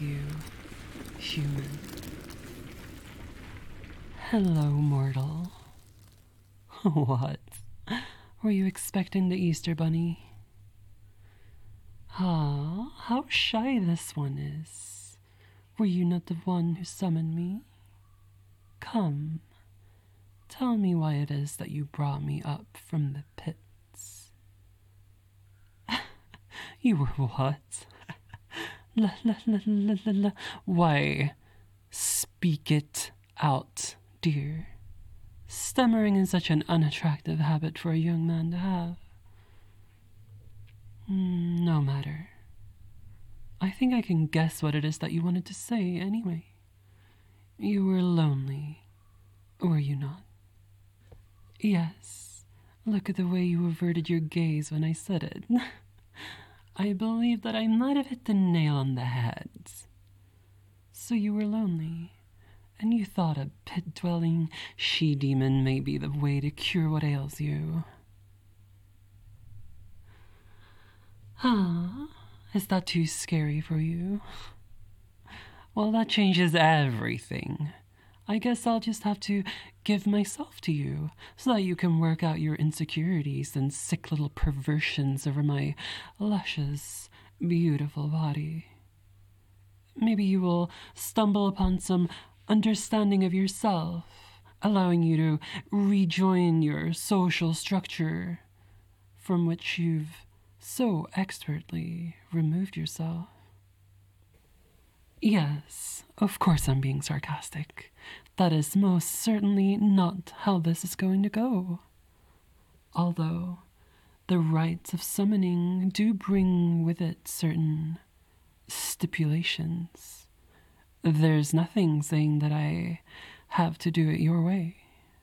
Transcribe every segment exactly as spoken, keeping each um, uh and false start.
you, human. Hello, mortal. What? Were you expecting the Easter Bunny? Ah, how shy this one is. Were you not the one who summoned me? Come, tell me why it is that you brought me up from the pits. You were what? la, la, la, la, la, la. Why, speak it out, dear. Stammering is such an unattractive habit for a young man to have. Mm, no matter. I think I can guess what it is that you wanted to say anyway. You were lonely, were you not? Yes. Look at the way you averted your gaze when I said it. I believe that I might have hit the nail on the head. So you were lonely, and you thought a pit-dwelling she-demon may be the way to cure what ails you. Ah, is that too scary for you? Well, that changes everything. I guess I'll just have to give myself to you so that you can work out your insecurities and sick little perversions over my luscious, beautiful body. Maybe you will stumble upon some understanding of yourself, allowing you to rejoin your social structure from which you've so expertly removed yourself. Yes, of course I'm being sarcastic. That is most certainly not how this is going to go. Although the rites of summoning do bring with it certain stipulations. There's nothing saying that I have to do it your way.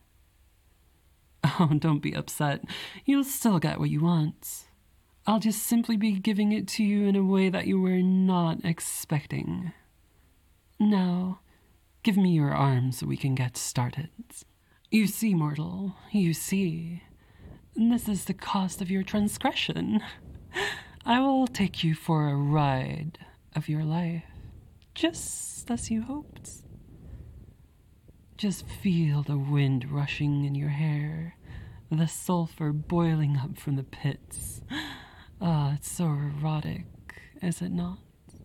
Oh, don't be upset. You'll still get what you want. I'll just simply be giving it to you in a way that you were not expecting. Now, give me your arm so we can get started. You see, mortal, you see. This is the cost of your transgression. I will take you for a ride of your life, just as you hoped. Just feel the wind rushing in your hair, the sulfur boiling up from the pits. Ah, it's so erotic, is it not?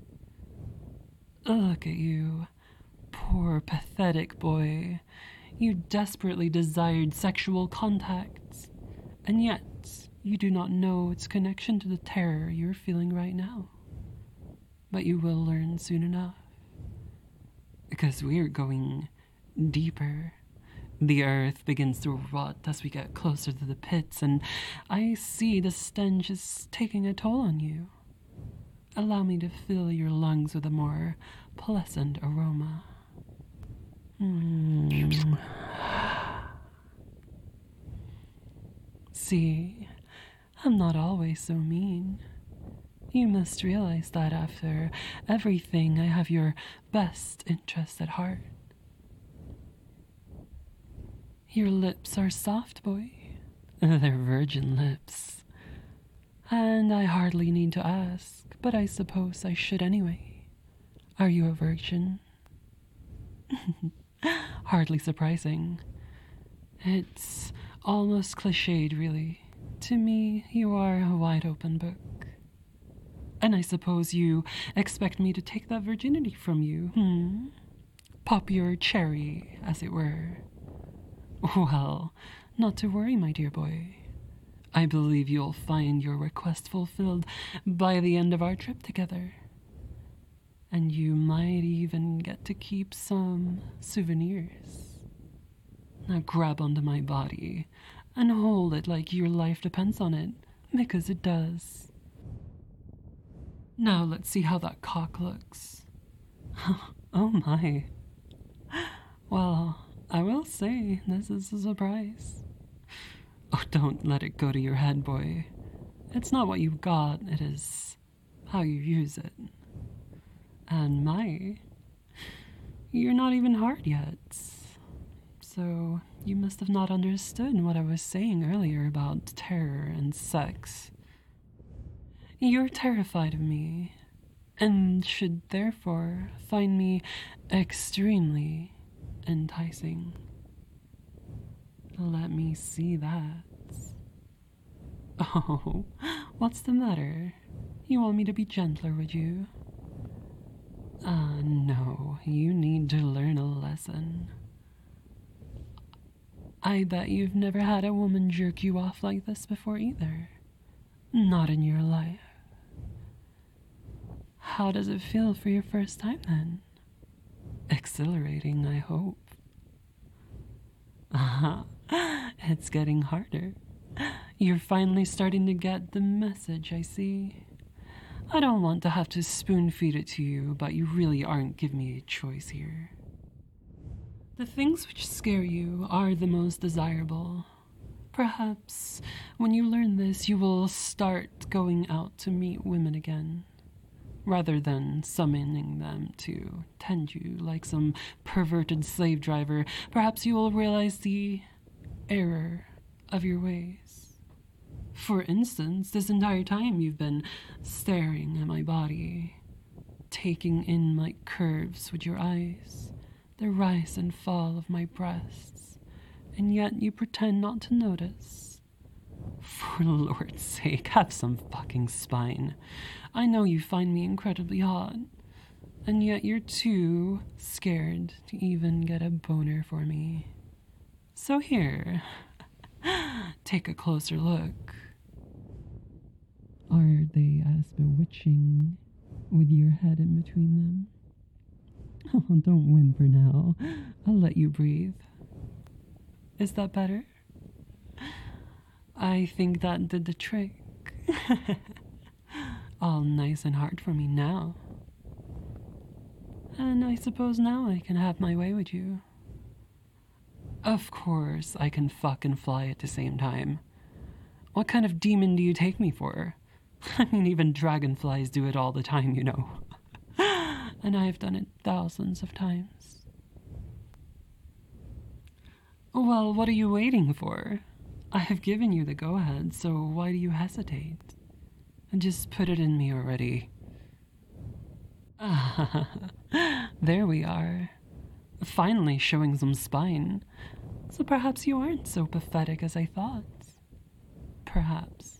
Look at you, poor pathetic boy. You desperately desired sexual contact, and yet you do not know its connection to the terror you're feeling right now. But you will learn soon enough, because we're going deeper. The earth begins to rot as we get closer to the pits, and I see the stench is taking a toll on you. Allow me to fill your lungs with a more pleasant aroma. Mm. See, I'm not always so mean. You must realize that after everything, I have your best interest at heart. Your lips are soft, boy. They're virgin lips. And I hardly need to ask, but I suppose I should anyway. Are you a virgin? Hardly surprising. It's almost cliched, really. To me, you are a wide-open book. And I suppose you expect me to take that virginity from you, hmm? Pop your cherry, as it were. Well, not to worry, my dear boy. I believe you'll find your request fulfilled by the end of our trip together. And you might even get to keep some souvenirs. Now grab onto my body and hold it like your life depends on it, because it does. Now let's see how that cock looks. Oh my. Well, I will say, this is a surprise. Oh, don't let it go to your head, boy. It's not what you've got, it is how you use it. And my, you're not even hard yet. So you must have not understood what I was saying earlier about terror and sex. You're terrified of me, and should therefore find me extremely enticing. Let me see that. Oh, what's the matter? You want me to be gentler, would you? Ah, uh, no, you need to learn a lesson. I bet you've never had a woman jerk you off like this before either. Not in your life. How does it feel for your first time then? Exhilarating, I hope. Uh-huh. It's getting harder. You're finally starting to get the message, I see. I don't want to have to spoon feed it to you, but you really aren't giving me a choice here. The things which scare you are the most desirable. Perhaps when you learn this, you will start going out to meet women again, rather than summoning them to tend you like some perverted slave driver. Perhaps you will realize the error of your ways. For instance, this entire time you've been staring at my body, taking in my curves with your eyes, the rise and fall of my breasts, and yet you pretend not to notice. For Lord's sake, have some fucking spine. I know you find me incredibly hot, and yet you're too scared to even get a boner for me. So here, take a closer look. Are they as bewitching with your head in between them? Oh, don't whimper now. I'll let you breathe. Is that better? I think that did the trick. All nice and hard for me now. And I suppose now I can have my way with you. Of course, I can fuck and fly at the same time. What kind of demon do you take me for? I mean, even dragonflies do it all the time, you know. And I've done it thousands of times. Well, what are you waiting for? I have given you the go-ahead, so why do you hesitate? Just put it in me already. Ah, there we are. Finally showing some spine. So perhaps you aren't so pathetic as I thought. Perhaps.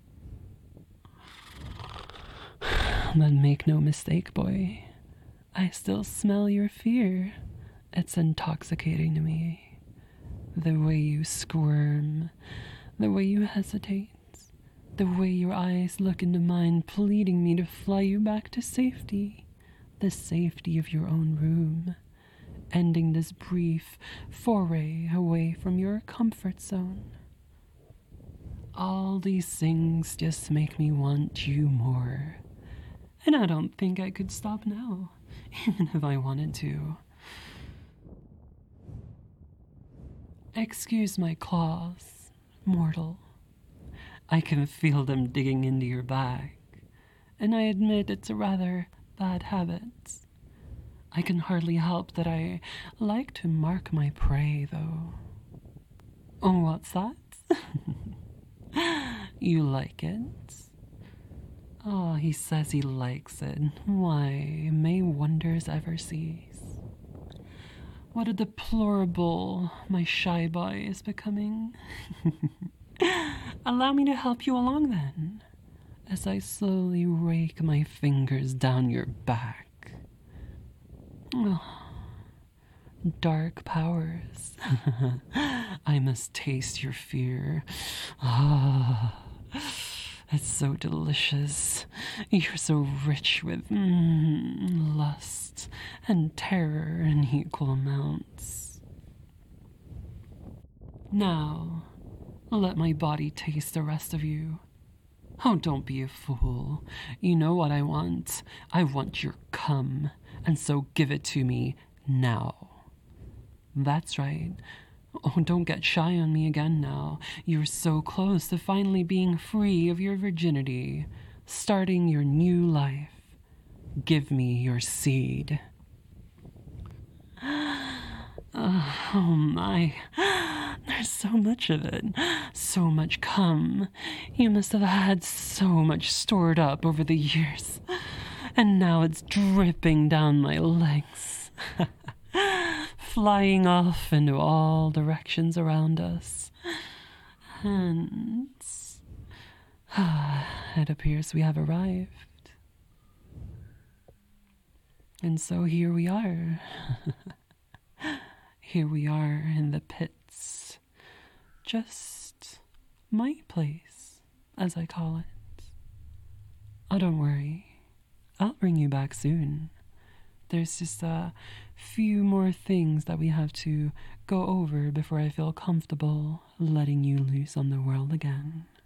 But make no mistake, boy. I still smell your fear. It's intoxicating to me. The way you squirm, the way you hesitate, the way your eyes look into mine, pleading me to fly you back to safety, the safety of your own room, ending this brief foray away from your comfort zone. All these things just make me want you more. And I don't think I could stop now, even if I wanted to. Excuse my claws, mortal. I can feel them digging into your back, and I admit it's a rather bad habit. I can hardly help that I like to mark my prey, though. Oh, what's that? You like it? Oh, he says he likes it. Why, may wonders ever cease? What a deplorable my shy boy is becoming. Allow me to help you along then, as I slowly rake my fingers down your back. Oh, dark powers. I must taste your fear. Ah. It's so delicious. You're so rich with mm, lust and terror in equal amounts. Now, let my body taste the rest of you. Oh, don't be a fool. You know what I want. I want your cum, and so give it to me now. That's right. Oh, don't get shy on me again now. You're so close to finally being free of your virginity, starting your new life. Give me your seed. Oh my, there's so much of it, so much cum. You must have had so much stored up over the years. And now it's dripping down my legs, flying off into all directions around us. And it appears we have arrived. And so here we are. Here we are in the pits. Just my place, as I call it. Oh, don't worry. I'll bring you back soon. There's just a few more things that we have to go over before I feel comfortable letting you loose on the world again.